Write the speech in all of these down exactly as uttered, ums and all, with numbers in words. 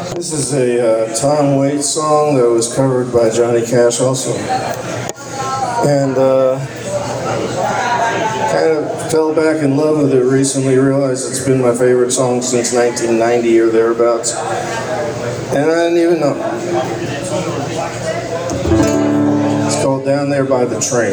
This is a uh, Tom Waits song that was covered by Johnny Cash also. And uh, kind of fell back in love with it recently, realized it's been my favorite song since nineteen ninety or thereabouts. And I didn't even know. It's called Down There by the Train.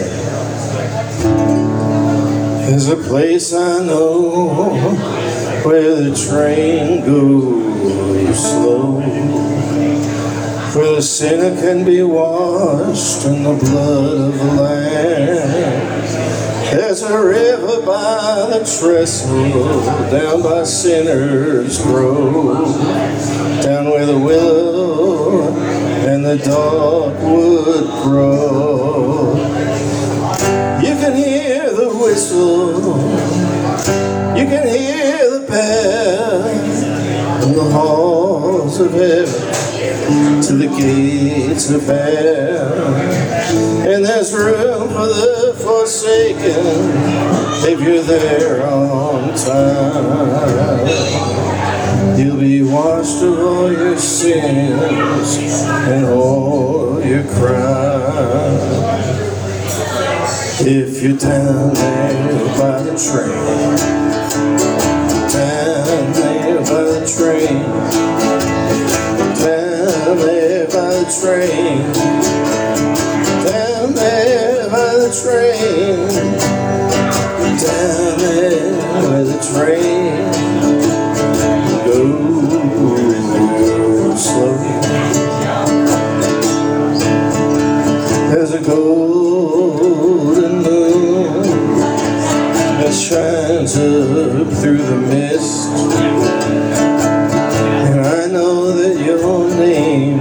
There's a place I know where the train goes slow, where the sinner can be washed in the blood of the Lamb. There's a river by the trestle, down by Sinners Grove, down where the willow and the dogwood grow. You can hear the whistle, you can hear the bell in the halls of heaven to the gates of hell. And there's room for the forsaken if you're there on time. You'll be washed of all your sins and all your crimes if you're down there by the train. Down there by the train, down there by the train, down there by the train, down there by the train. Go slow. There's a golden moon that shines up through the mist, and I know that your name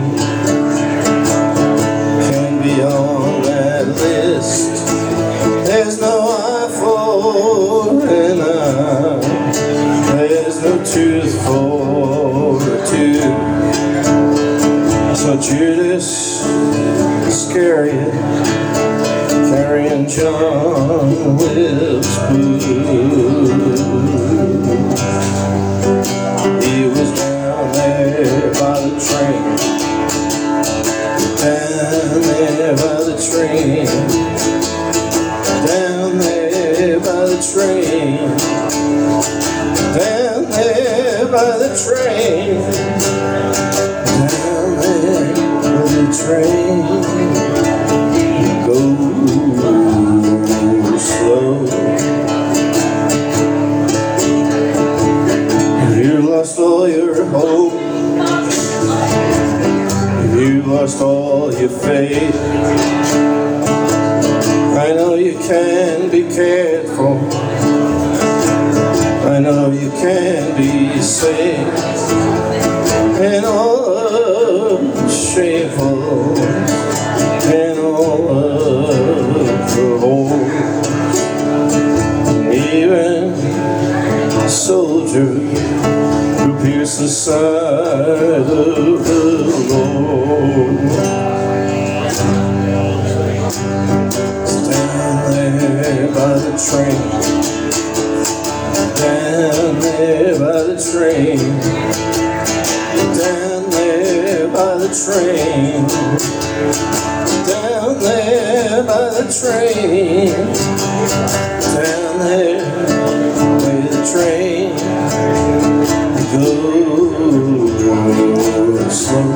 can be on that list. There's no eye for an eye, there's no tooth for a tooth. So Judas Iscariot, carrying John Wilkes Booth, he was down there by the train, down there by the train, down there by the train, down there by the train, down there by the train. Go slow. If you lost all your hope, if you lost all your faith, I know you can be cared for, I know you can be saved, and all shameful and all of the whole. Even a soldier who pierced the side of the Lord. Down there by the train, down there by the train, down there by the train, down there by the train, down there where the train goes slow.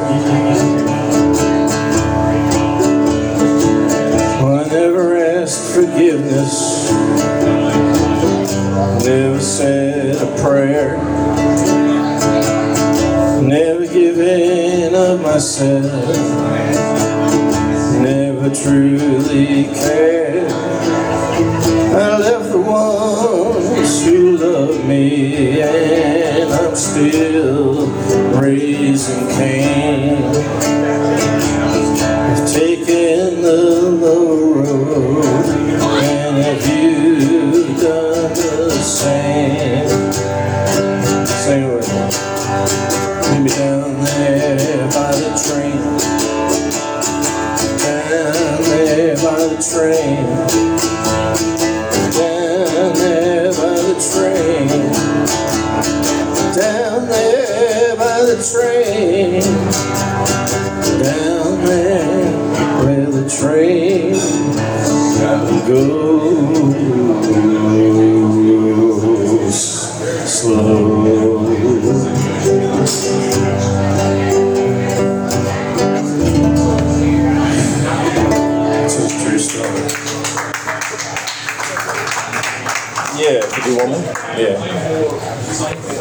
Well, I never asked forgiveness, never said a prayer, never given of myself, never truly cared. I left the ones who loved me, and I'm still raising Cain. I've taken the low road, and have you done the same? Sing with me. Maybe down there by the train, down there by the train, down there by the train, down there by the train, down there where the train goes slow. This is a true story. Yeah, could you do one more? Yeah.